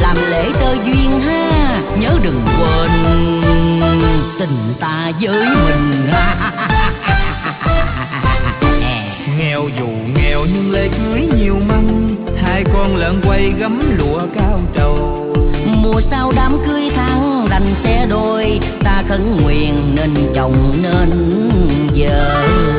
làm lễ tơ duyên ha, nhớ đừng quên tình ta với mình. Nghèo dù nghèo nhưng lễ cưới nhiều mâm, hai con lợn quay gấm lụa cao trầu. Mùa sau đám cưới tháng đành xe đôi, ta khấn nguyện nên chồng nên vợ.